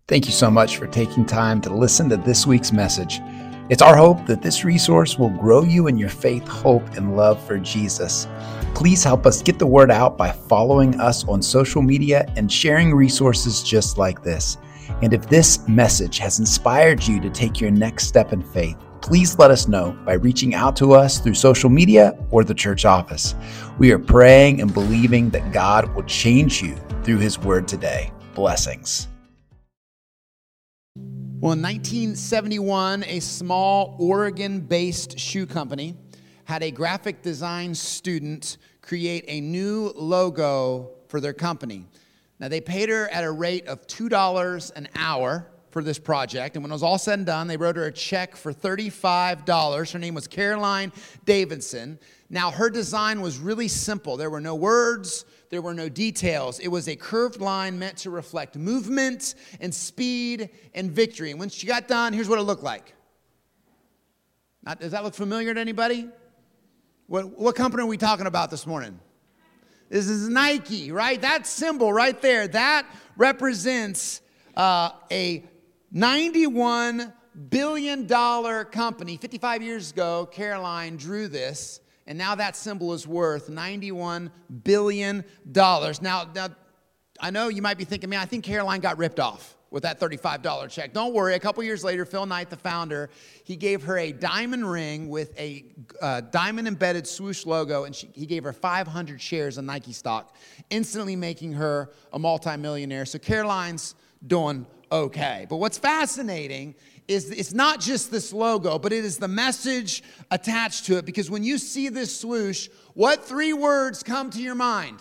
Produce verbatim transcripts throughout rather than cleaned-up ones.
Thank you so much for taking time to listen to this week's message. It's our hope that this resource will grow you in your faith, hope, and love for Jesus. Please help us get the word out by following us on social media and sharing resources just like this. And if this message has inspired you to take your next step in faith, please let us know by reaching out to us through social media or the church office. We are praying and believing that God will change you through his word today. Blessings. Well, in nineteen seventy-one, a small Oregon-based shoe company had a graphic design student create a new logo for their company. Now, they paid her at a rate of two dollars an hour for this project, and when it was all said and done, they wrote her a check for thirty-five dollars. Her name was Caroline Davidson. Now, her design was really simple. There were no words. There were no details. It was a curved line meant to reflect movement and speed and victory. And when she got done, here's what it looked like. Now, does that look familiar to anybody? What, what company are we talking about this morning? This is Nike, right? That symbol right there, that represents uh, a ninety-one billion dollars company. fifty-five years ago, Caroline drew this. And now that symbol is worth ninety-one billion dollars. Now, now, I know you might be thinking, man, I think Caroline got ripped off with that thirty-five dollars check. Don't worry. A couple years later, Phil Knight, the founder, he gave her a diamond ring with a uh, diamond-embedded swoosh logo, and she, he gave her five hundred shares of Nike stock, instantly making her a multimillionaire. So Caroline's doing okay. But what's fascinating is it's not just this logo, but it is the message attached to it. Because when you see this swoosh, what three words come to your mind?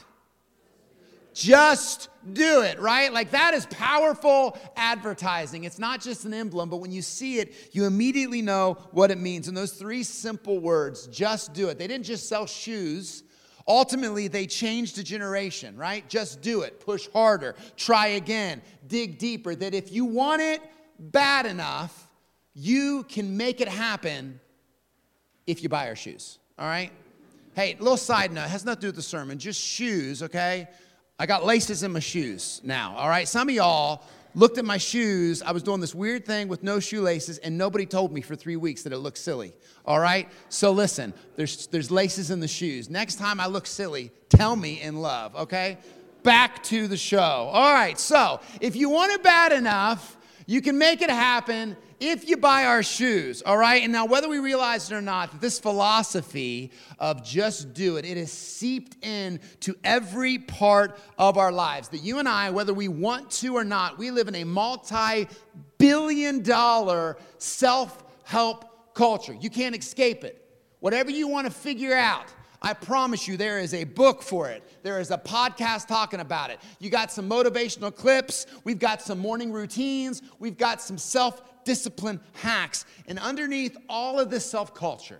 Just do it, right? Like, that is powerful advertising. It's not just an emblem, but when you see it, you immediately know what it means. And those three simple words, just do it. They didn't just sell shoes. Ultimately, they changed a generation, right? Just do it. Push harder. Try again. Dig deeper. That if you want it bad enough, you can make it happen if you buy our shoes, all right? Hey, little side note, it has nothing to do with the sermon, just shoes, okay? I got laces in my shoes now, all right? Some of y'all looked at my shoes. I was doing this weird thing with no shoelaces, and nobody told me for three weeks that it looked silly, all right? So listen, there's, there's laces in the shoes. Next time I look silly, tell me in love, okay? Back to the show. All right, so if you want it bad enough, you can make it happen if you buy our shoes, all right? And now, whether we realize it or not, this philosophy of just do it, it is seeped in to every part of our lives. That you and I, whether we want to or not, we live in a multi-billion dollar self-help culture. You can't escape it. Whatever you want to figure out, I promise you there is a book for it. There is a podcast talking about it. You got some motivational clips. We've got some morning routines. We've got some self-discipline hacks. And underneath all of this self-culture,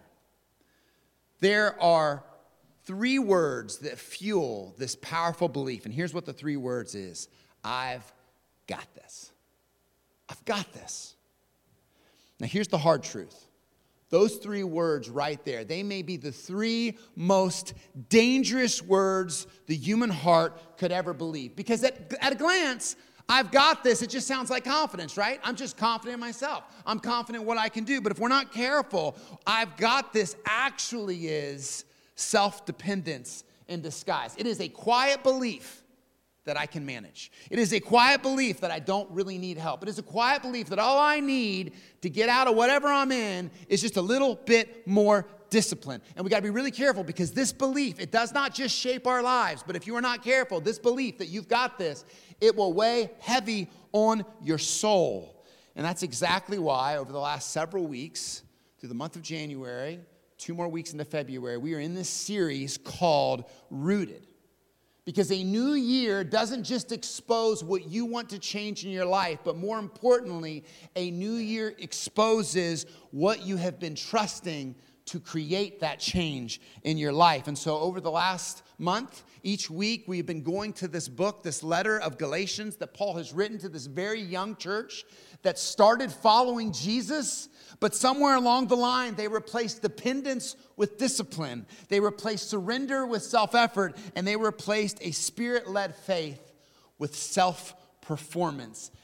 there are three words that fuel this powerful belief. And here's what the three words is. I've got this. I've got this. Now here's the hard truth. Those three words right there, they may be the three most dangerous words the human heart could ever believe. Because at, at a glance, I've got this. It just sounds like confidence, right? I'm just confident in myself. I'm confident in what I can do. But if we're not careful, I've got this actually is self-dependence in disguise. It is a quiet belief that I can manage. It is a quiet belief that I don't really need help. It is a quiet belief that all I need to get out of whatever I'm in is just a little bit more discipline. And we got to be really careful, because this belief, it does not just shape our lives, but if you are not careful, this belief that you've got this, it will weigh heavy on your soul. And that's exactly why over the last several weeks, through the month of January, two more weeks into February, we are in this series called Rooted. Because a new year doesn't just expose what you want to change in your life, but more importantly, a new year exposes what you have been trusting to create that change in your life. And so over the last month, each week, we've been going to this book, this letter of Galatians that Paul has written to this very young church that started following Jesus, but somewhere along the line, they replaced dependence with discipline. They replaced surrender with self-effort, and they replaced a spirit-led faith with self-performance.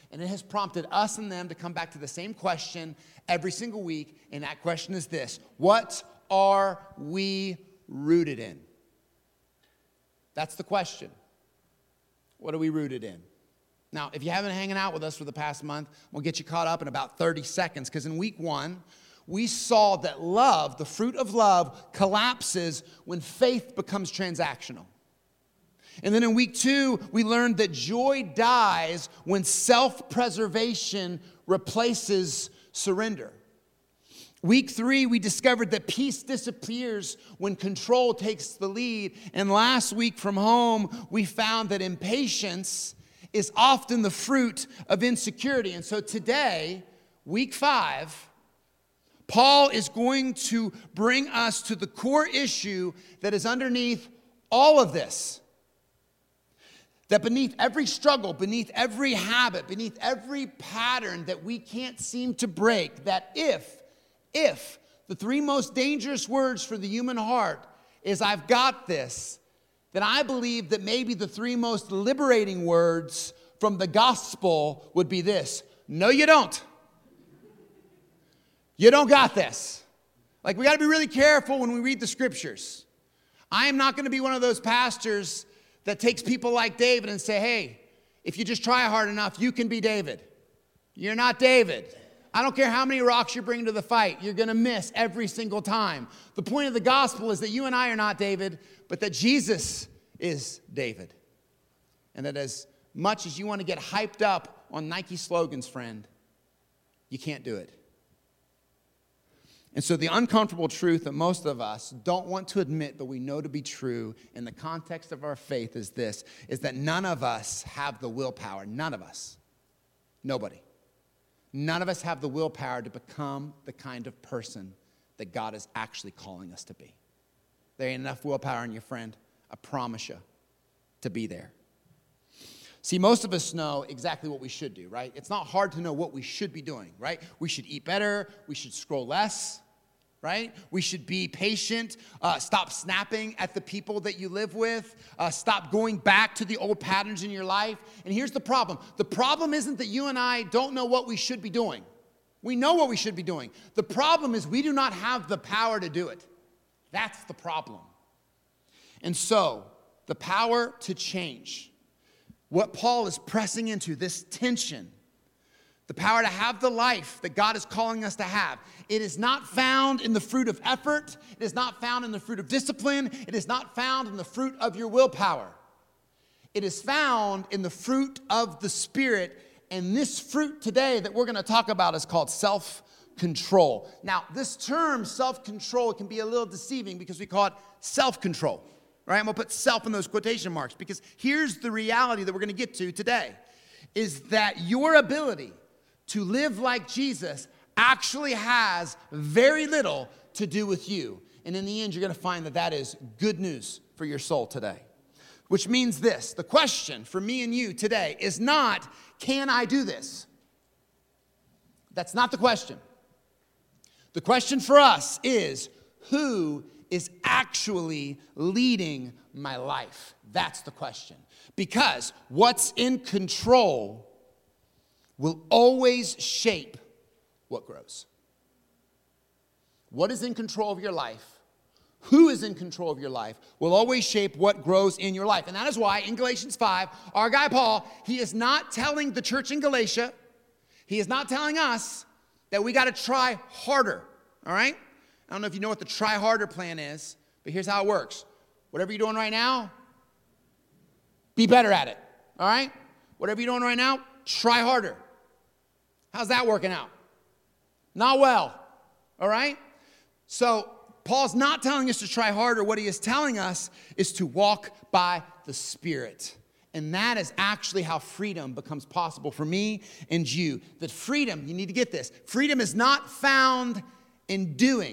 And it has prompted us and them to come back to the same question every single week. And that question is this: what are we rooted in? That's the question. What are we rooted in? Now, if you haven't been hanging out with us for the past month, we'll get you caught up in about thirty seconds. Because in week one, we saw that love, the fruit of love, collapses when faith becomes transactional. And then in week two, we learned that joy dies when self-preservation replaces surrender. Week three, we discovered that peace disappears when control takes the lead. And last week from home, we found that impatience is often the fruit of insecurity. And so today, week five, Paul is going to bring us to the core issue that is underneath all of this. That beneath every struggle, beneath every habit, beneath every pattern that we can't seem to break, that if, if the three most dangerous words for the human heart is "I've got this," then I believe that maybe the three most liberating words from the gospel would be this: no, you don't. You don't got this. Like, we got to be really careful when we read the scriptures. I am not going to be one of those pastors that takes people like David and say, hey, if you just try hard enough, you can be David. You're not David. I don't care how many rocks you bring to the fight. You're going to miss every single time. The point of the gospel is that you and I are not David, but that Jesus is David. And that as much as you want to get hyped up on Nike slogans, friend, you can't do it. And so the uncomfortable truth that most of us don't want to admit, but we know to be true in the context of our faith is this, is that none of us have the willpower. None of us. Nobody. None of us have the willpower to become the kind of person that God is actually calling us to be. There ain't enough willpower in you, friend. I promise you, to be there. See, most of us know exactly what we should do, right? It's not hard to know what we should be doing, right? We should eat better. We should scroll less, right? We should be patient. Uh, stop snapping at the people that you live with. Uh, stop going back to the old patterns in your life. And here's the problem. The problem isn't that you and I don't know what we should be doing. We know what we should be doing. The problem is we do not have the power to do it. That's the problem. And so, the power to change. What Paul is pressing into, this tension, the power to have the life that God is calling us to have. It is not found in the fruit of effort. It is not found in the fruit of discipline. It is not found in the fruit of your willpower. It is found in the fruit of the Spirit. And this fruit today that we're going to talk about is called self-control. Now, this term, self-control, can be a little deceiving because we call it self-control. Right? I'm going to put self in those quotation marks because here's the reality that we're going to get to today, is that your ability to live like Jesus actually has very little to do with you. And in the end, you're going to find that that is good news for your soul today. Which means this: the question for me and you today is not, can I do this? That's not the question. The question for us is, who is actually leading my life? That's the question. Because what's in control will always shape what grows. What is in control of your life, who is in control of your life, will always shape what grows in your life. And that is why in Galatians five, our guy Paul, he is not telling the church in Galatia, he is not telling us that we got to try harder, all right? I don't know if you know what the try harder plan is, but here's how it works. Whatever you're doing right now, be better at it, all right? Whatever you're doing right now, try harder. How's that working out? Not well, all right? So Paul's not telling us to try harder. What he is telling us is to walk by the Spirit. And that is actually how freedom becomes possible for me and you. That freedom, you need to get this, freedom is not found in doing.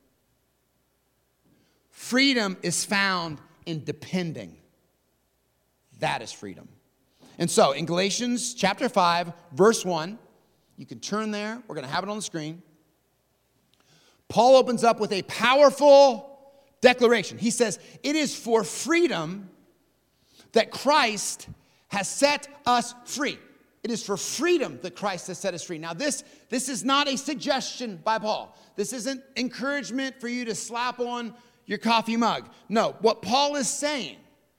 Freedom is found in depending. That is freedom. And so in Galatians chapter five, verse one, you can turn there. We're going to have it on the screen. Paul opens up with a powerful declaration. He says, it is for freedom that Christ has set us free. It is for freedom that Christ has set us free. Now, this, this is not a suggestion by Paul. This isn't encouragement for you to slap on your coffee mug. No, what Paul is saying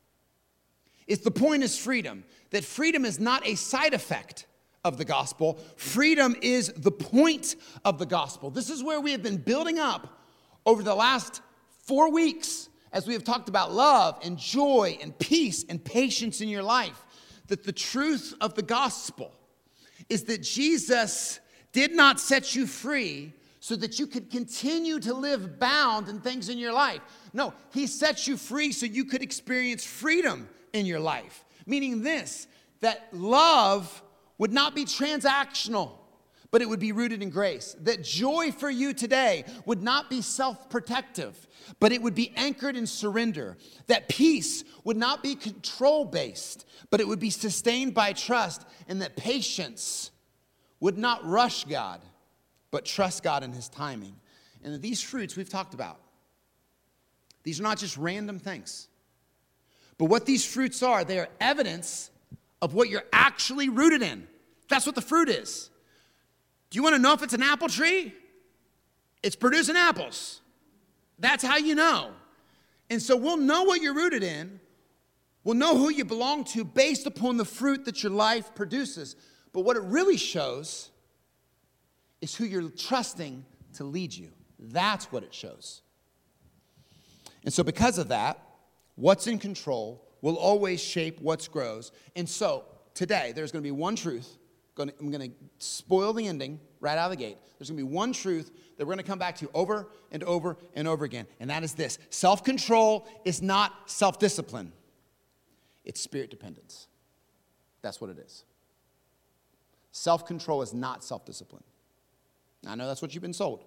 is the point is freedom. That freedom is not a side effect of the gospel. Freedom is the point of the gospel. This is where we have been building up over the last four weeks as we have talked about love and joy and peace and patience in your life. That the truth of the gospel is that Jesus did not set you free so that you could continue to live bound in things in your life. No, he set you free so you could experience freedom in your life. Meaning this, that love would not be transactional, but it would be rooted in grace. That joy for you today would not be self-protective, but it would be anchored in surrender. That peace would not be control-based, but it would be sustained by trust. And that patience would not rush God, but trust God in his timing. And that these fruits we've talked about, these are not just random things. But what these fruits are, they are evidence of what you're actually rooted in. That's what the fruit is. Do you want to know if it's an apple tree? It's producing apples. That's how you know. And so we'll know what you're rooted in. We'll know who you belong to based upon the fruit that your life produces. But what it really shows is who you're trusting to lead you. That's what it shows. And so because of that, what's in control will always shape what grows. And so today, there's going to be one truth. I'm going to spoil the ending right out of the gate. There's going to be one truth that we're going to come back to over and over and over again. And that is this. Self-control is not self-discipline. It's spirit dependence. That's what it is. Self-control is not self-discipline. I know that's what you've been sold.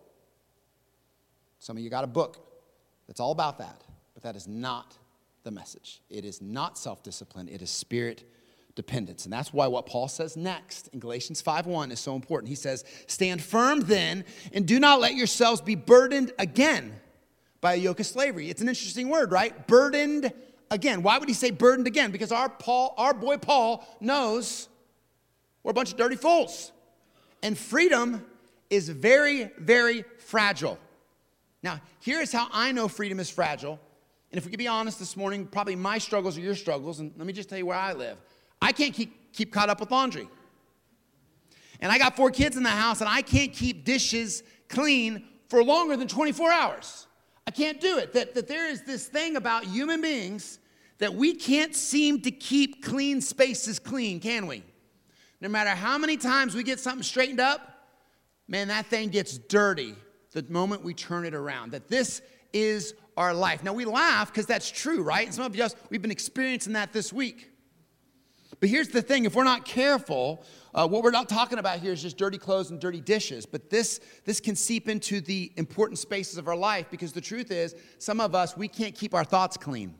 Some of you got a book that's all about that. But that is not the message. It is not self-discipline. It is spirit dependence. And that's why what Paul says next in Galatians five one is so important. He says, stand firm then, and do not let yourselves be burdened again by a yoke of slavery. It's an interesting word, right? Burdened again. Why would he say burdened again? Because our Paul, our boy Paul knows we're a bunch of dirty fools. And freedom is very, very fragile. Now, here's how I know freedom is fragile. And if we could be honest this morning, probably my struggles are your struggles. And let me just tell you where I live. I can't keep, keep caught up with laundry. And I got four kids in the house, and I can't keep dishes clean for longer than twenty-four hours. I can't do it. That, that there is this thing about human beings that we can't seem to keep clean spaces clean, can we? No matter how many times we get something straightened up, man, that thing gets dirty the moment we turn it around. That this is our life. Now, we laugh because that's true, right? And some of us, we've been experiencing that this week. But here's the thing. If we're not careful, uh, what we're not talking about here is just dirty clothes and dirty dishes. But this, this can seep into the important spaces of our life because the truth is, some of us, we can't keep our thoughts clean.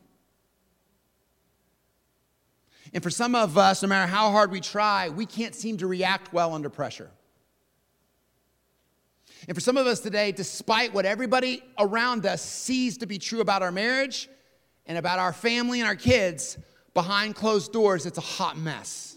And for some of us, no matter how hard we try, we can't seem to react well under pressure. And for some of us today, despite what everybody around us sees to be true about our marriage and about our family and our kids, behind closed doors, it's a hot mess.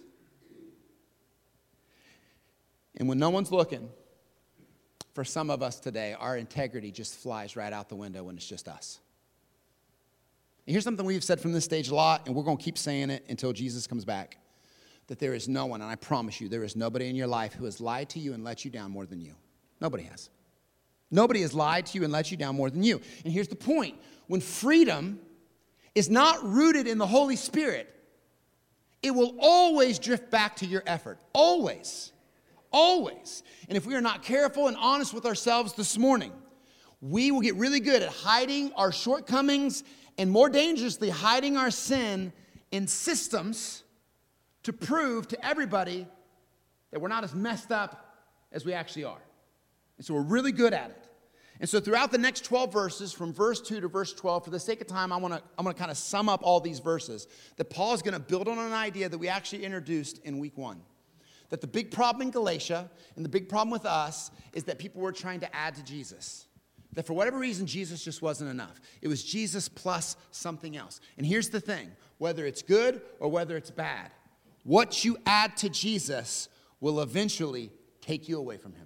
And when no one's looking, for some of us today, our integrity just flies right out the window when it's just us. And here's something we've said from this stage a lot, and we're going to keep saying it until Jesus comes back, that there is no one, and I promise you, there is nobody in your life who has lied to you and let you down more than you. Nobody has. Nobody has lied to you and let you down more than you. And here's the point. When freedom is not rooted in the Holy Spirit, it will always drift back to your effort. Always. Always. And if we are not careful and honest with ourselves this morning, we will get really good at hiding our shortcomings and, more dangerously, hiding our sin in systems to prove to everybody that we're not as messed up as we actually are. And so we're really good at it. And so throughout the next twelve verses, from verse two to verse twelve, for the sake of time, I want to I'm going to kind of sum up all these verses. That Paul is going to build on an idea that we actually introduced in week one. That the big problem in Galatia and the big problem with us is that people were trying to add to Jesus. That for whatever reason, Jesus just wasn't enough. It was Jesus plus something else. And here's the thing. Whether it's good or whether it's bad, what you add to Jesus will eventually take you away from him.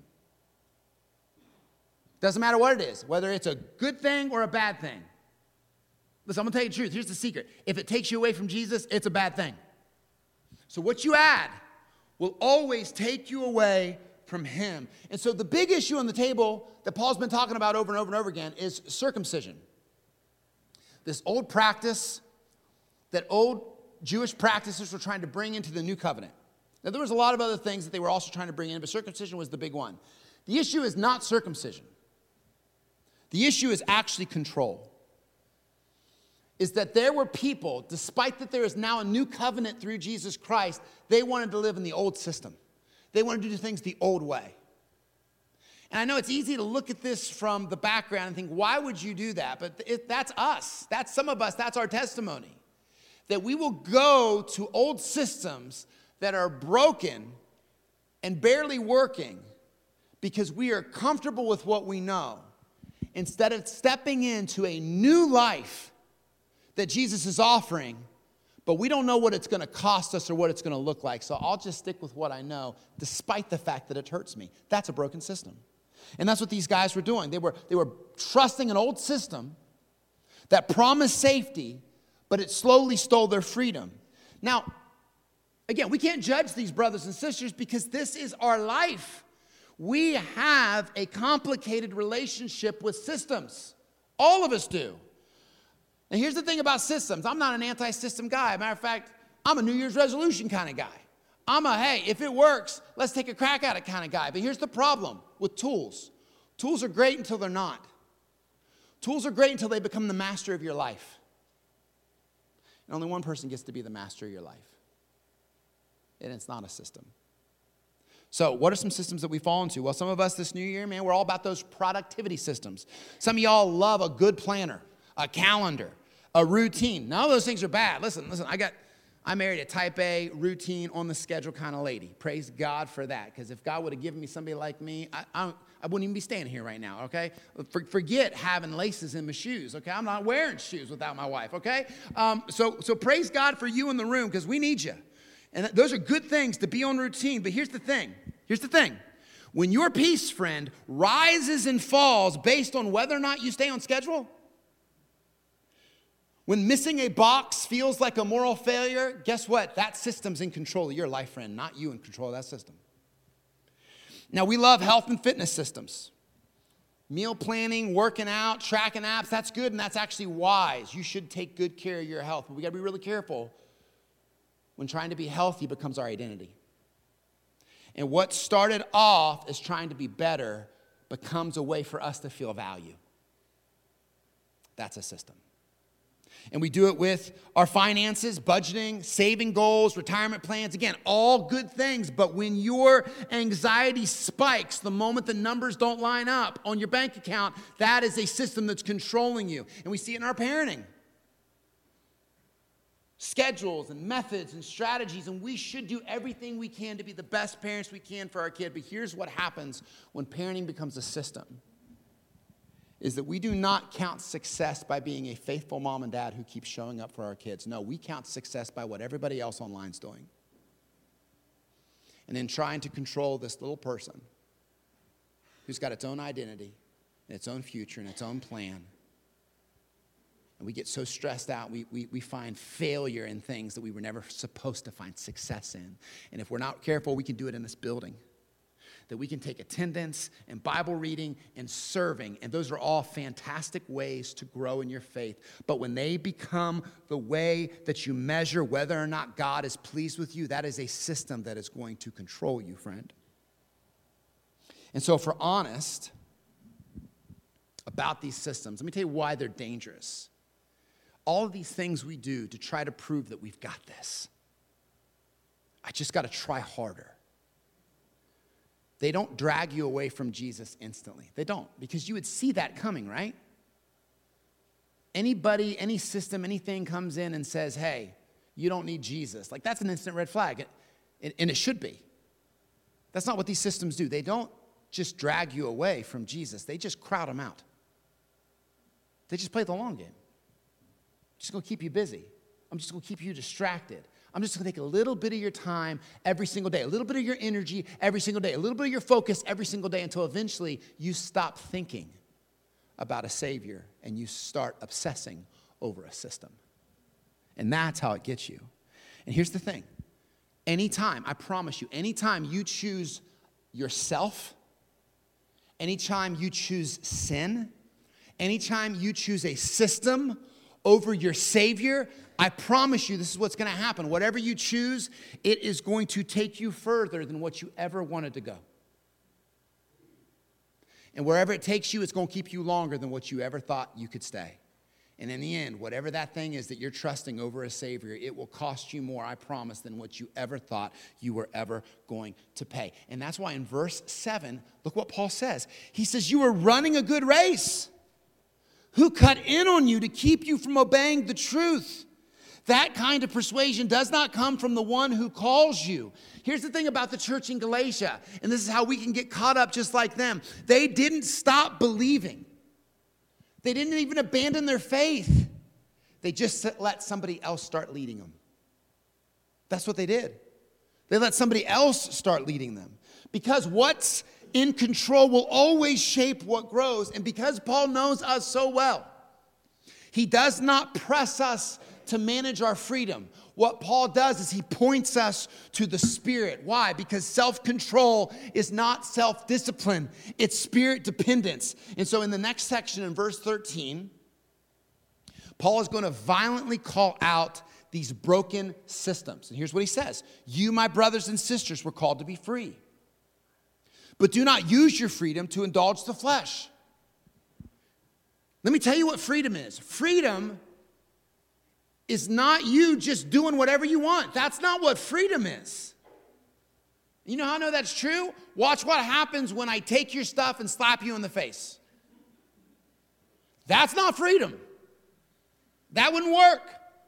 Doesn't matter what it is, whether it's a good thing or a bad thing. Listen, I'm going to tell you the truth. Here's the secret. If it takes you away from Jesus, it's a bad thing. So what you add will always take you away from him. And so the big issue on the table that Paul's been talking about over and over and over again is circumcision. This old practice that old Jewish practices were trying to bring into the new covenant. Now, there was a lot of other things that they were also trying to bring in, but circumcision was the big one. The issue is not circumcision. The issue is actually control. Is that there were people, despite that there is now a new covenant through Jesus Christ, they wanted to live in the old system. They wanted to do things the old way. And I know it's easy to look at this from the background and think, why would you do that? But it, that's us. That's some of us. That's our testimony. That we will go to old systems that are broken and barely working because we are comfortable with what we know, instead of stepping into a new life that Jesus is offering, but we don't know what it's going to cost us or what it's going to look like. So I'll just stick with what I know, despite the fact that it hurts me. That's a broken system. And that's what these guys were doing. They were, they were trusting an old system that promised safety, but it slowly stole their freedom. Now, again, we can't judge these brothers and sisters because this is our life. We have a complicated relationship with systems. All of us do. Now, here's the thing about systems. I'm not an anti-system guy. Matter of fact, I'm a New Year's resolution kind of guy. I'm a, hey, if it works, let's take a crack at it kind of guy. But here's the problem with tools. Tools are great until they're not. Tools are great until they become the master of your life. And only one person gets to be the master of your life. And it's not a system. So what are some systems that we fall into? Well, some of us this new year, man, we're all about those productivity systems. Some of y'all love a good planner, a calendar, a routine. None of those things are bad. Listen, listen, I got, I married a type A, routine, on the schedule kind of lady. Praise God for that. Because if God would have given me somebody like me, I, I, I wouldn't even be standing here right now, okay? For, forget having laces in my shoes, okay? I'm not wearing shoes without my wife, okay? Um, so, so praise God for you in the room, because we need you. And those are good things to be on routine. But here's the thing. Here's the thing. When your peace, friend, rises and falls based on whether or not you stay on schedule, when missing a box feels like a moral failure, guess what? That system's in control of your life, friend, not you in control of that system. Now, we love health and fitness systems. Meal planning, working out, tracking apps, that's good, and that's actually wise. You should take good care of your health. But we got to be really careful when trying to be healthy becomes our identity. And what started off as trying to be better becomes a way for us to feel value. That's a system. And we do it with our finances, budgeting, saving goals, retirement plans. Again, all good things. But when your anxiety spikes the moment the numbers don't line up on your bank account, that is a system that's controlling you. And we see it in our parenting. Schedules and methods and strategies, and we should do everything we can to be the best parents we can for our kid. But here's what happens when parenting becomes a system, is that we do not count success by being a faithful mom and dad who keeps showing up for our kids. No, we count success by what everybody else online is doing. And then trying to control this little person who's got its own identity and its own future and its own plan. And we get so stressed out, we, we, we find failure in things that we were never supposed to find success in. And if we're not careful, we can do it in this building. That we can take attendance and Bible reading and serving, and those are all fantastic ways to grow in your faith. But when they become the way that you measure whether or not God is pleased with you, that is a system that is going to control you, friend. And so if we're honest about these systems, let me tell you why they're dangerous. All of these things we do to try to prove that we've got this. I just got to try harder. They don't drag you away from Jesus instantly. They don't, because you would see that coming, right? Anybody, any system, anything comes in and says, hey, you don't need Jesus. Like, that's an instant red flag, and it should be. That's not what these systems do. They don't just drag you away from Jesus. They just crowd him out. They just play the long game. I'm just going to keep you busy. I'm just going to keep you distracted. I'm just going to take a little bit of your time every single day, a little bit of your energy every single day, a little bit of your focus every single day until eventually you stop thinking about a Savior and you start obsessing over a system. And that's how it gets you. And here's the thing. Anytime, I promise you, anytime you choose yourself, anytime you choose sin, anytime you choose a system over your Savior, I promise you this is what's going to happen. Whatever you choose, it is going to take you further than what you ever wanted to go. And wherever it takes you, it's going to keep you longer than what you ever thought you could stay. And in the end, whatever that thing is that you're trusting over a Savior, it will cost you more, I promise, than what you ever thought you were ever going to pay. And that's why in verse seven, look what Paul says. He says, you are running a good race. Who cut in on you to keep you from obeying the truth? That kind of persuasion does not come from the one who calls you. Here's the thing about the church in Galatia, and this is how we can get caught up just like them. They didn't stop believing. They didn't even abandon their faith. They just let somebody else start leading them. That's what they did. They let somebody else start leading them. Because what's in control will always shape what grows. And because Paul knows us so well, he does not press us to manage our freedom. What Paul does is he points us to the Spirit. Why? Because self-control is not self-discipline. It's spirit dependence. And so in the next section, in verse thirteen, Paul is going to violently call out these broken systems. And here's what he says. You, my brothers and sisters, were called to be free. But do not use your freedom to indulge the flesh. Let me tell you what freedom is. Freedom is not you just doing whatever you want. That's not what freedom is. You know how I know that's true? Watch what happens when I take your stuff and slap you in the face. That's not freedom. That wouldn't work.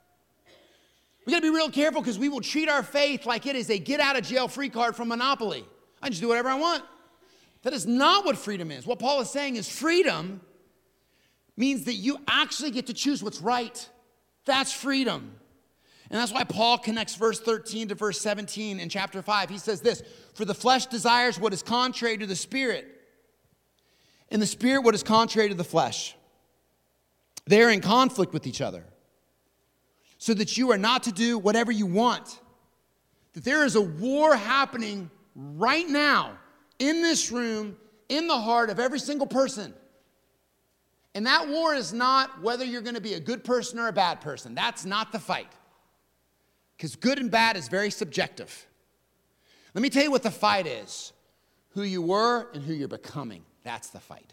We gotta be real careful because we will treat our faith like it is a get out of jail free card from Monopoly. I can just do whatever I want. That is not what freedom is. What Paul is saying is freedom means that you actually get to choose what's right. That's freedom. And that's why Paul connects verse thirteen to verse seventeen in chapter five. He says this, for the flesh desires what is contrary to the Spirit, and the Spirit what is contrary to the flesh. They are in conflict with each other, so that you are not to do whatever you want. That there is a war happening right now in this room, in the heart of every single person. And that war is not whether you're going to be a good person or a bad person. That's not the fight. Because good and bad is very subjective. Let me tell you what the fight is. Who you were and who you're becoming. That's the fight.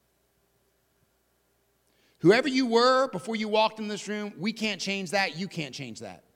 Whoever you were before you walked in this room, we can't change that. You can't change that.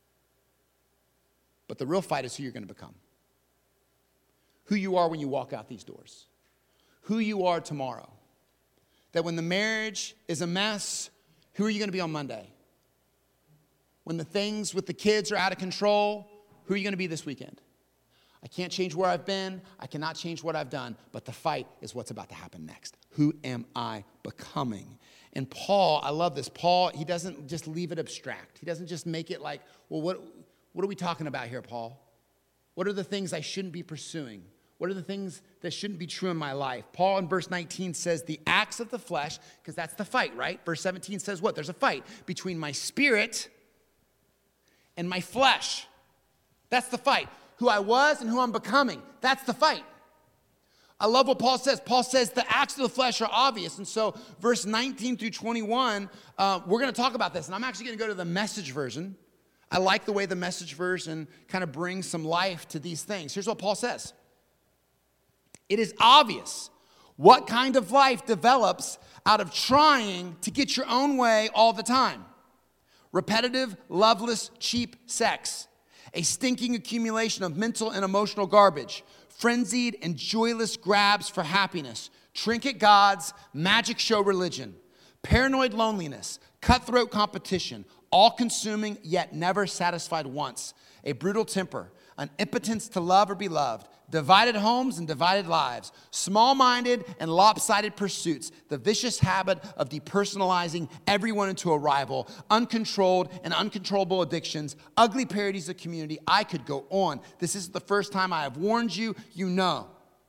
But the real fight is who you're going to become. Who you are when you walk out these doors. Who you are tomorrow. That when the marriage is a mess, who are you going to be on Monday? When the things with the kids are out of control, who are you going to be this weekend? I can't change where I've been. I cannot change what I've done. But the fight is what's about to happen next. Who am I becoming? And Paul, I love this. Paul, he doesn't just leave it abstract. He doesn't just make it like, well, what, what are we talking about here, Paul? What are the things I shouldn't be pursuing? What are the things that shouldn't be true in my life? Paul in verse nineteen says the acts of the flesh, because that's the fight, right? Verse seventeen says what? There's a fight between my spirit and my flesh. That's the fight. Who I was and who I'm becoming. That's the fight. I love what Paul says. Paul says the acts of the flesh are obvious. And so verse nineteen through twenty-one, uh, we're going to talk about this. And I'm actually going to go to the Message version. I like the way the Message version kind of brings some life to these things. Here's what Paul says. It is obvious what kind of life develops out of trying to get your own way all the time. Repetitive, loveless, cheap sex. A stinking accumulation of mental and emotional garbage. Frenzied and joyless grabs for happiness. Trinket gods, magic show religion. Paranoid loneliness. Cutthroat competition. All-consuming yet never satisfied once. A brutal temper. an impotence to love or be loved, divided homes and divided lives, small-minded and lopsided pursuits, the vicious habit of depersonalizing everyone into a rival, uncontrolled and uncontrollable addictions, ugly parodies of community. I could go on. This is the first time I have warned you, you know.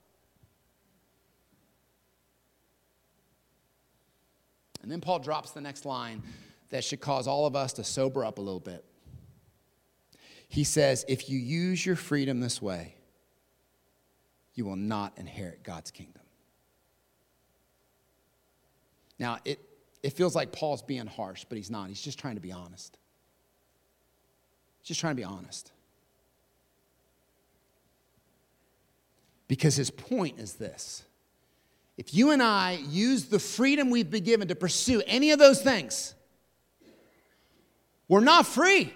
And then Paul drops the next line that should cause all of us to sober up a little bit. He says, if you use your freedom this way, you will not inherit God's kingdom. Now, it, it feels like Paul's being harsh, but he's not. He's just trying to be honest. He's just trying to be honest. Because his point is this. If you and I use the freedom we've been given to pursue any of those things, we're not free.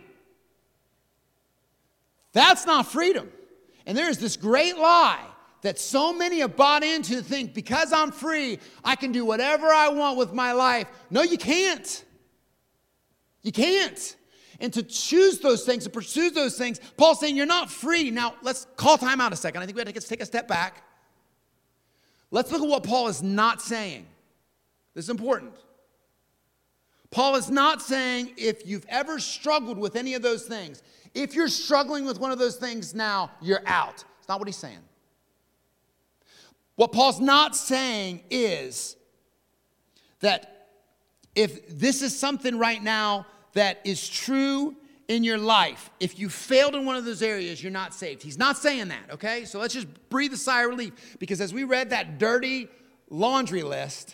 That's not freedom. And there is this great lie that so many have bought into to think because I'm free, I can do whatever I want with my life. No, you can't. You can't. And to choose those things, to pursue those things, Paul's saying you're not free. Now, let's call time out a second. I think we have to take a step back. Let's look at what Paul is not saying. This is important. Paul is not saying if you've ever struggled with any of those things, if you're struggling with one of those things now, you're out. It's not what he's saying. What Paul's not saying is that if this is something right now that is true in your life, if you failed in one of those areas, you're not saved. He's not saying that, okay? So let's just breathe a sigh of relief, because as we read that dirty laundry list,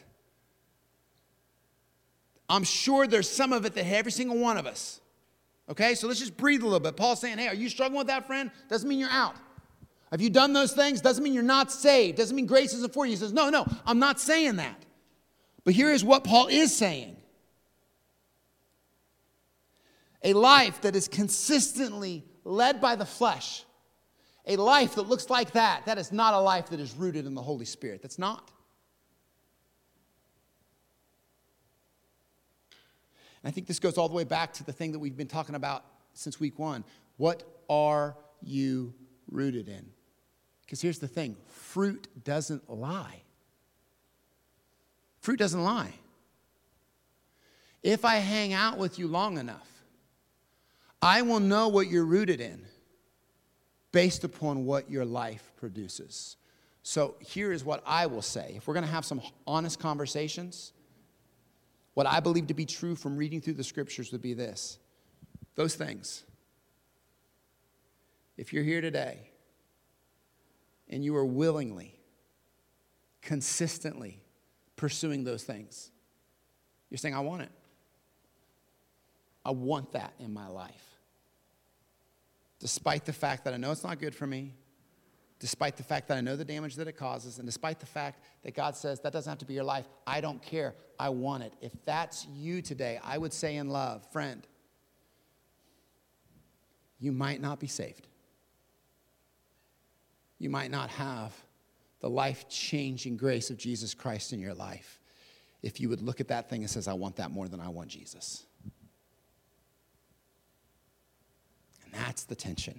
I'm sure there's some of it that every single one of us. Okay, so let's just breathe a little bit. Paul's saying, hey, are you struggling with that, friend? Doesn't mean you're out. Have you done those things? Doesn't mean you're not saved. Doesn't mean grace isn't for you. He says, no, no, I'm not saying that. But here is what Paul is saying. A life that is consistently led by the flesh, a life that looks like that, that is not a life that is rooted in the Holy Spirit. That's not. And I think this goes all the way back to the thing that we've been talking about since week one. What are you rooted in? Because here's the thing. Fruit doesn't lie. Fruit doesn't lie. If I hang out with you long enough, I will know what you're rooted in based upon what your life produces. So here is what I will say. If we're going to have some honest conversations, what I believe to be true from reading through the scriptures would be this. Those things. If you're here today and you are willingly, consistently pursuing those things, you're saying, I want it. I want that in my life. Despite the fact that I know it's not good for me, despite the fact that I know the damage that it causes, and despite the fact that God says that doesn't have to be your life, I don't care. I want it. If that's you today, I would say in love, friend, you might not be saved. You might not have the life-changing grace of Jesus Christ in your life if you would look at that thing and says, I want that more than I want Jesus. And that's the tension.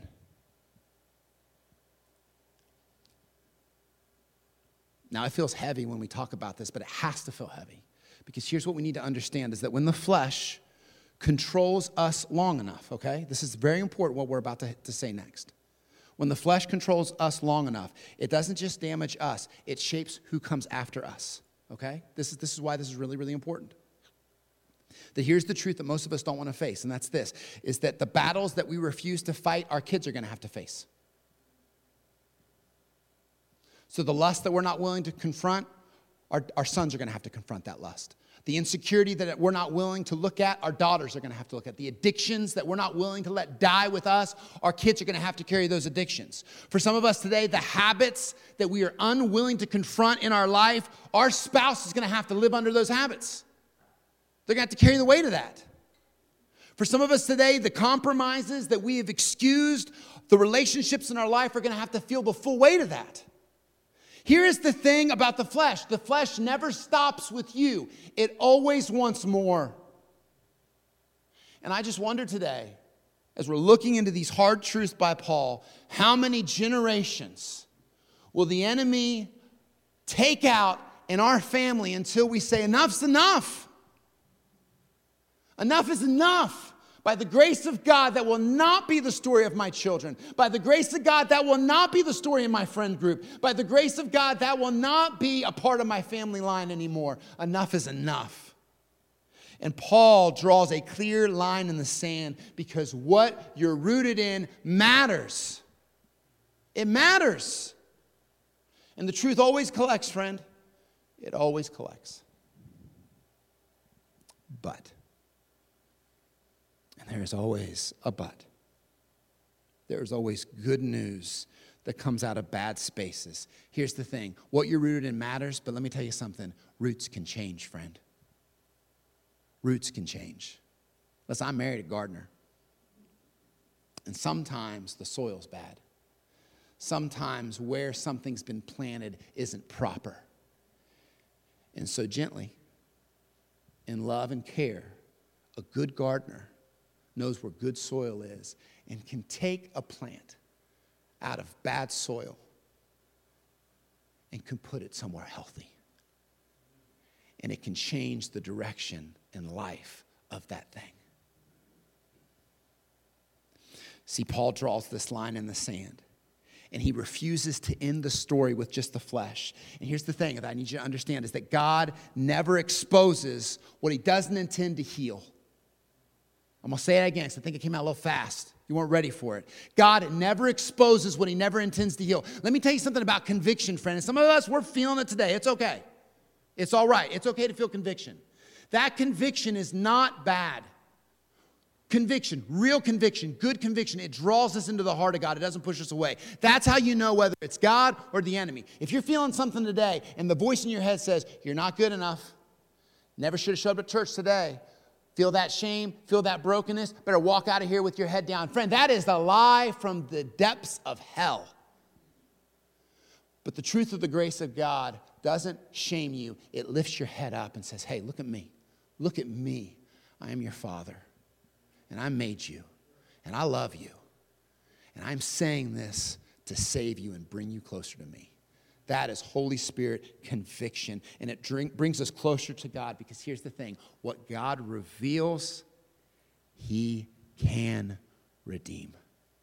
Now, it feels heavy when we talk about this, but it has to feel heavy. Because here's what we need to understand is that when the flesh controls us long enough, okay? This is very important what we're about to, to say next. When the flesh controls us long enough, it doesn't just damage us, it shapes who comes after us, okay? This is, this is why this is really, really important. That here's the truth that most of us don't want to face, and that's this, is that the battles that we refuse to fight, our kids are going to have to face. So the lust that we're not willing to confront, our, our sons are going to have to confront that lust. The insecurity that we're not willing to look at, our daughters are going to have to look at. The addictions that we're not willing to let die with us, our kids are going to have to carry those addictions. For some of us today, the habits that we are unwilling to confront in our life, our spouse is going to have to live under those habits. They're going to have to carry the weight of that. For some of us today, the compromises that we have excused, the relationships in our life are going to have to feel the full weight of that. Here is the thing about the flesh. The flesh never stops with you. It always wants more. And I just wonder today, as we're looking into these hard truths by Paul, how many generations will the enemy take out in our family until we say, enough's enough? Enough is enough. By the grace of God, that will not be the story of my children. By the grace of God, that will not be the story in my friend group. By the grace of God, that will not be a part of my family line anymore. Enough is enough. And Paul draws a clear line in the sand because what you're rooted in matters. It matters. And the truth always collects, friend. It always collects. But. And there is always a but. There is always good news that comes out of bad spaces. Here's the thing. What you're rooted in matters, but let me tell you something. Roots can change, friend. Roots can change. Listen, I'm married a gardener. And sometimes the soil's bad. Sometimes where something's been planted isn't proper. And so gently, in love and care, a good gardener knows where good soil is and can take a plant out of bad soil and can put it somewhere healthy. And it can change the direction and life of that thing. See, Paul draws this line in the sand. And he refuses to end the story with just the flesh. And here's the thing that I need you to understand is that God never exposes what he doesn't intend to heal. I'm going to say it again because I think it came out a little fast. You weren't ready for it. God never exposes what he never intends to heal. Let me tell you something about conviction, friend. And some of us, we're feeling it today. It's okay. It's all right. It's okay to feel conviction. That conviction is not bad. Conviction, real conviction, good conviction, it draws us into the heart of God. It doesn't push us away. That's how you know whether it's God or the enemy. If you're feeling something today and the voice in your head says, you're not good enough, never should have showed up at church today, feel that shame, feel that brokenness, better walk out of here with your head down. Friend, that is the lie from the depths of hell. But the truth of the grace of God doesn't shame you. It lifts your head up and says, hey, look at me. Look at me. I am your Father. And I made you, and I love you, and I'm saying this to save you and bring you closer to me. That is Holy Spirit conviction, and it drink, brings us closer to God because here's the thing. What God reveals, he can redeem.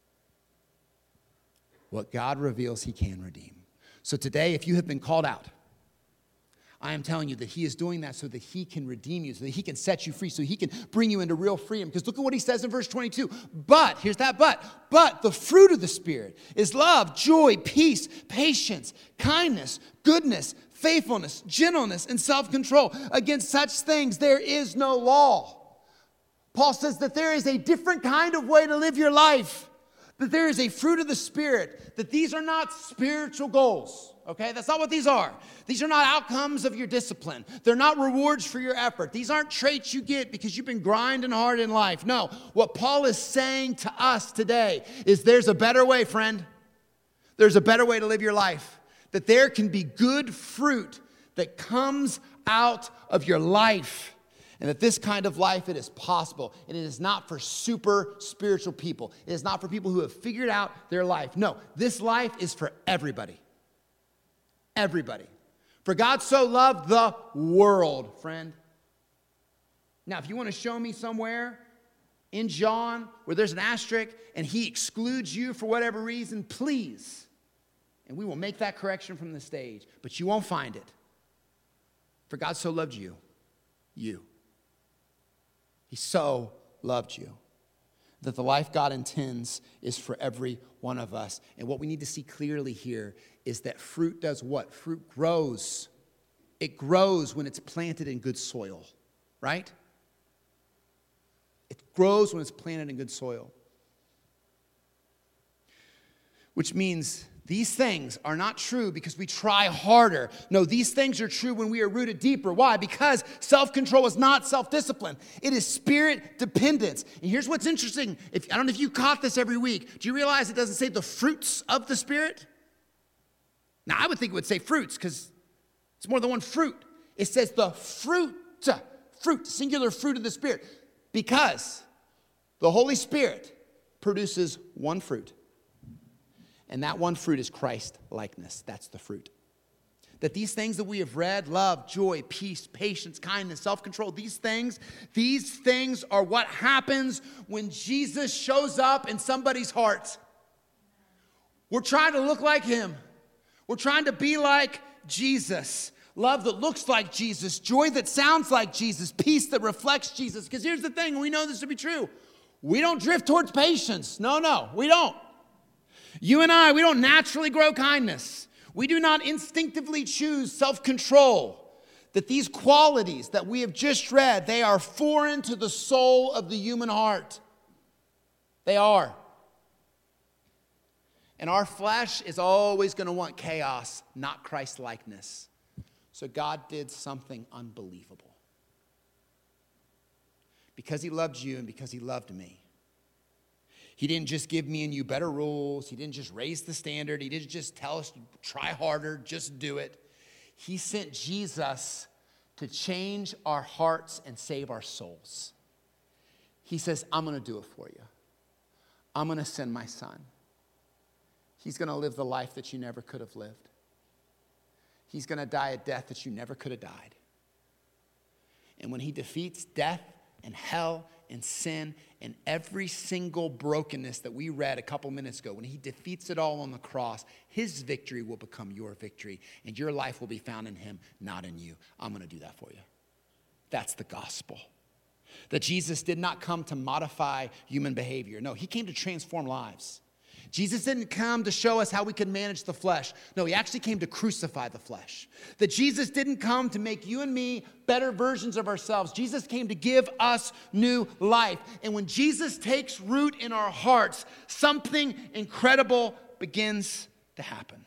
What God reveals, he can redeem. So today, if you have been called out, I am telling you that he is doing that so that he can redeem you, so that he can set you free, so he can bring you into real freedom. Because look at what he says in verse twenty-two. But, here's that but, but the fruit of the Spirit is love, joy, peace, patience, kindness, goodness, faithfulness, gentleness, and self-control. Against such things there is no law. Paul says that there is a different kind of way to live your life. That there is a fruit of the Spirit. That these are not spiritual goals. Okay, that's not what these are. These are not outcomes of your discipline. They're not rewards for your effort. These aren't traits you get because you've been grinding hard in life. No, what Paul is saying to us today is there's a better way, friend. There's a better way to live your life. That there can be good fruit that comes out of your life. And that this kind of life, it is possible. And it is not for super spiritual people. It is not for people who have figured out their life. No, this life is for everybody. Everybody. For God so loved the world, friend. Now, if you want to show me somewhere in John where there's an asterisk and he excludes you for whatever reason, please. And we will make that correction from the stage. But you won't find it. For God so loved you. You. He so loved you. That the life God intends is for every one of us. And what we need to see clearly here is that fruit does what? Fruit grows. It grows when it's planted in good soil, right? It grows when it's planted in good soil. Which means these things are not true because we try harder. No, these things are true when we are rooted deeper. Why? Because self-control is not self-discipline. It is spirit dependence. And here's what's interesting. If, I don't know if you caught this every week. Do you realize it doesn't say the fruits of the Spirit? Now, I would think it would say fruits because it's more than one fruit. It says the fruit, fruit, singular fruit of the Spirit. Because the Holy Spirit produces one fruit. And that one fruit is Christ-likeness. That's the fruit. That these things that we have read, love, joy, peace, patience, kindness, self-control, these things, these things are what happens when Jesus shows up in somebody's heart. We're trying to look like him. We're trying to be like Jesus. Love that looks like Jesus, joy that sounds like Jesus, peace that reflects Jesus. Because here's the thing, we know this to be true. We don't drift towards patience. No, no, we don't. You and I, we don't naturally grow kindness. We do not instinctively choose self-control. That these qualities that we have just read, they are foreign to the soul of the human heart. They are. And our flesh is always going to want chaos, not Christ-likeness. So God did something unbelievable. Because he loved you and because he loved me. He didn't just give me and you better rules. He didn't just raise the standard. He didn't just tell us, try harder, just do it. He sent Jesus to change our hearts and save our souls. He says, I'm going to do it for you. I'm going to send my son. He's going to live the life that you never could have lived. He's going to die a death that you never could have died. And when he defeats death and hell and sin and every single brokenness that we read a couple minutes ago, when he defeats it all on the cross, his victory will become your victory, and your life will be found in him, not in you. I'm going to do that for you. That's the gospel. That Jesus did not come to modify human behavior. No, he came to transform lives. Jesus didn't come to show us how we could manage the flesh. No, he actually came to crucify the flesh. That Jesus didn't come to make you and me better versions of ourselves. Jesus came to give us new life. And when Jesus takes root in our hearts, something incredible begins to happen.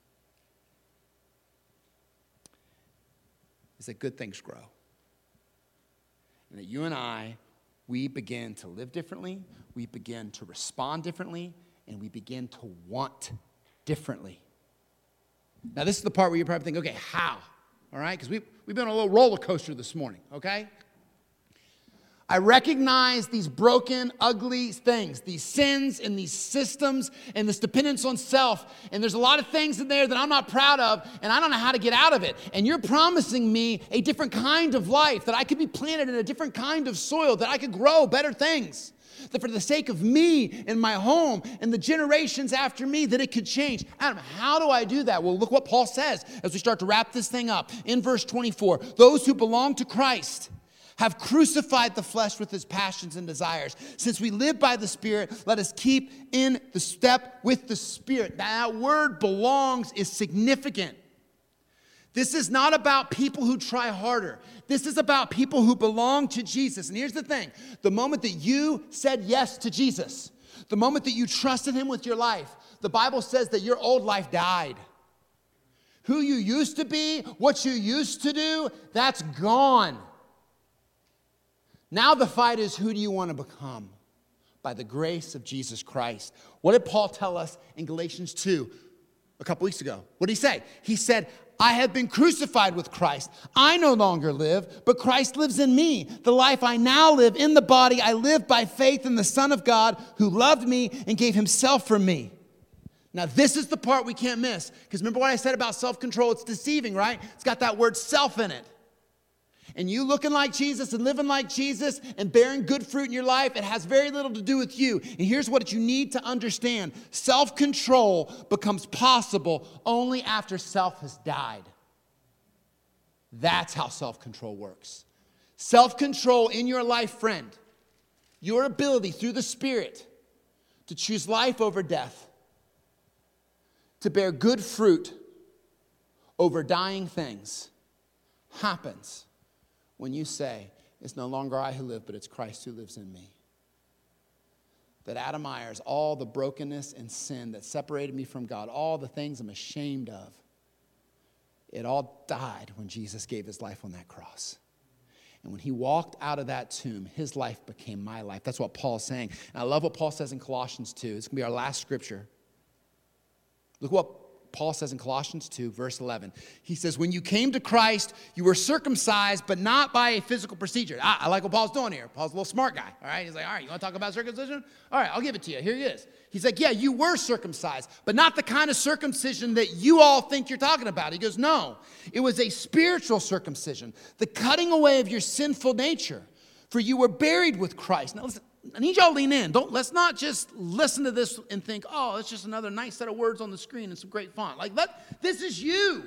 Is that good things grow. And that you and I, we begin to live differently, we begin to respond differently, and we begin to want differently. Now, this is the part where you're probably thinking, okay, how? All right? Because we've, we've been on a little roller coaster this morning, okay? I recognize these broken, ugly things, these sins and these systems and this dependence on self. And there's a lot of things in there that I'm not proud of, and I don't know how to get out of it. And you're promising me a different kind of life, that I could be planted in a different kind of soil, that I could grow better things. That for the sake of me and my home and the generations after me, that it could change. Adam, how do I do that? Well, look what Paul says as we start to wrap this thing up. In verse twenty-four, those who belong to Christ have crucified the flesh with its passions and desires. Since we live by the Spirit, let us keep in the step with the Spirit. Now, that word belongs is significant. This is not about people who try harder. This is about people who belong to Jesus. And here's the thing. The moment that you said yes to Jesus, the moment that you trusted him with your life, the Bible says that your old life died. Who you used to be, what you used to do, that's gone. Now the fight is, who do you want to become? By the grace of Jesus Christ. What did Paul tell us in Galatians two a couple weeks ago? What did he say? He said, I have been crucified with Christ. I no longer live, but Christ lives in me. The life I now live in the body, I live by faith in the Son of God who loved me and gave himself for me. Now, this is the part we can't miss. Because remember what I said about self-control? It's deceiving, right? It's got that word self in it. And you looking like Jesus and living like Jesus and bearing good fruit in your life, it has very little to do with you. And here's what you need to understand. Self-control becomes possible only after self has died. That's how self-control works. Self-control in your life, friend, your ability through the Spirit to choose life over death, to bear good fruit over dying things, happens when you say, it's no longer I who live, but it's Christ who lives in me. That Adam Myers, all the brokenness and sin that separated me from God, all the things I'm ashamed of, it all died when Jesus gave his life on that cross. And when he walked out of that tomb, his life became my life. That's what Paul's saying. And I love what Paul says in Colossians two. It's going to be our last scripture. Look what Paul says in Colossians two, verse eleven. He says, when you came to Christ, you were circumcised, but not by a physical procedure. Ah, I like what Paul's doing here. Paul's a little smart guy, all right? He's like, all right, you want to talk about circumcision? All right, I'll give it to you. Here he is. He's like, yeah, you were circumcised, but not the kind of circumcision that you all think you're talking about. He goes, no, it was a spiritual circumcision, the cutting away of your sinful nature, for you were buried with Christ. Now listen, I need y'all to lean in. Don't, let's not just listen to this and think, oh, it's just another nice set of words on the screen and some great font. Like, let, this is you.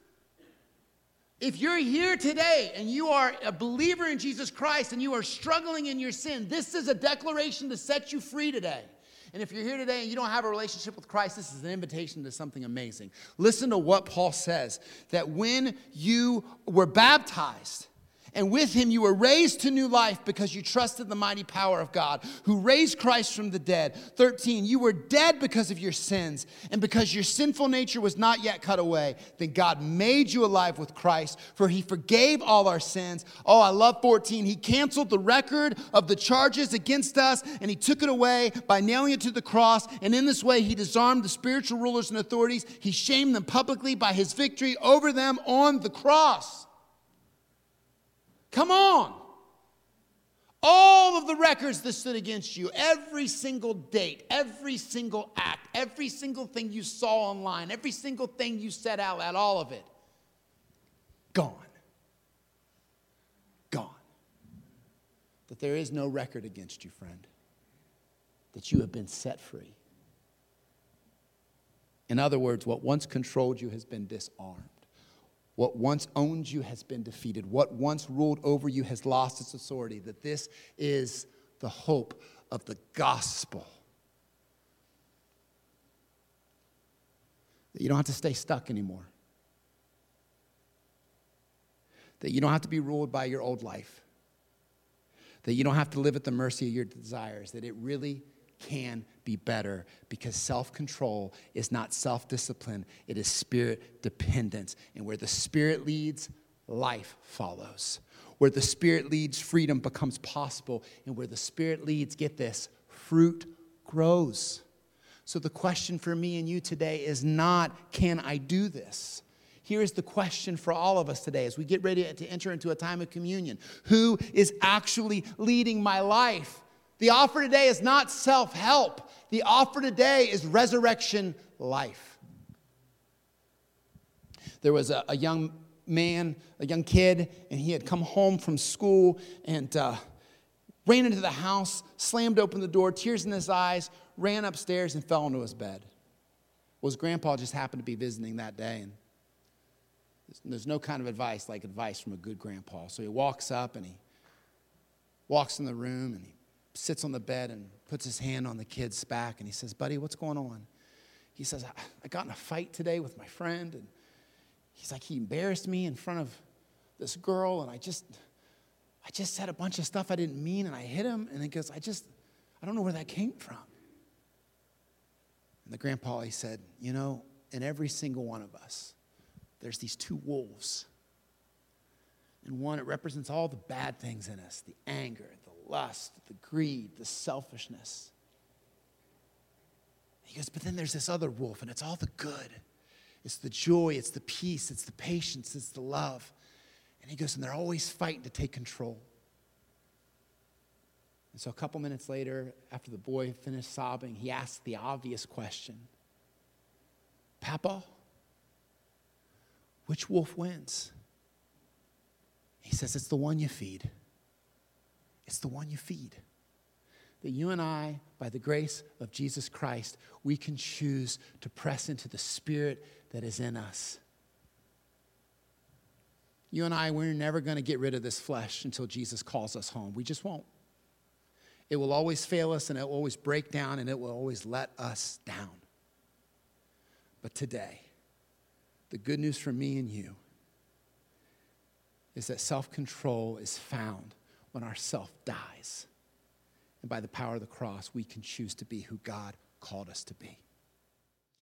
If you're here today and you are a believer in Jesus Christ and you are struggling in your sin, this is a declaration to set you free today. And if you're here today and you don't have a relationship with Christ, this is an invitation to something amazing. Listen to what Paul says, that when you were baptized, and with him you were raised to new life because you trusted the mighty power of God who raised Christ from the dead. thirteen, you were dead because of your sins and because your sinful nature was not yet cut away. Then God made you alive with Christ, for he forgave all our sins. Oh, I love fourteen. He canceled the record of the charges against us and he took it away by nailing it to the cross. And in this way he disarmed the spiritual rulers and authorities. He shamed them publicly by his victory over them on the cross. Come on. All of the records that stood against you, every single date, every single act, every single thing you saw online, every single thing you said out loud, all of it, gone. Gone. That there is no record against you, friend. That you have been set free. In other words, what once controlled you has been disarmed. What once owned you has been defeated. What once ruled over you has lost its authority. That this is the hope of the gospel. That you don't have to stay stuck anymore. That you don't have to be ruled by your old life. That you don't have to live at the mercy of your desires. That it really can be better, because self-control is not self-discipline. It is spirit dependence. And where the Spirit leads, life follows. Where the Spirit leads, freedom becomes possible. And where the Spirit leads, get this, fruit grows. So the question for me and you today is not, can I do this? Here is the question for all of us today as we get ready to enter into a time of communion. Who is actually leading my life? The offer today is not self-help. The offer today is resurrection life. There was a, a young man, a young kid, and he had come home from school and uh, ran into the house, slammed open the door, tears in his eyes, ran upstairs and fell into his bed. Well, his grandpa just happened to be visiting that day, and there's no kind of advice like advice from a good grandpa. So he walks up and he walks in the room and he sits on the bed and puts his hand on the kid's back and he says, buddy, what's going on? He says, I, I got in a fight today with my friend, and he's like, he embarrassed me in front of this girl, and I just, I just said a bunch of stuff I didn't mean, and I hit him, and he goes, I just, I don't know where that came from. And the grandpa, he said, you know, in every single one of us, there's these two wolves. And one, it represents all the bad things in us, the anger, the lust, the greed, the selfishness. He goes, but then there's this other wolf, and it's all the good. It's the joy, it's the peace, it's the patience, it's the love. And he goes, and they're always fighting to take control. And so a couple minutes later, after the boy finished sobbing, he asked the obvious question, Papa, which wolf wins? He says, it's the one you feed. It's the one you feed. That you and I, by the grace of Jesus Christ, we can choose to press into the Spirit that is in us. You and I, we're never going to get rid of this flesh until Jesus calls us home. We just won't. It will always fail us, and it will always break down, and it will always let us down. But today, the good news for me and you is that self-control is found when our self dies. And by the power of the cross, we can choose to be who God called us to be.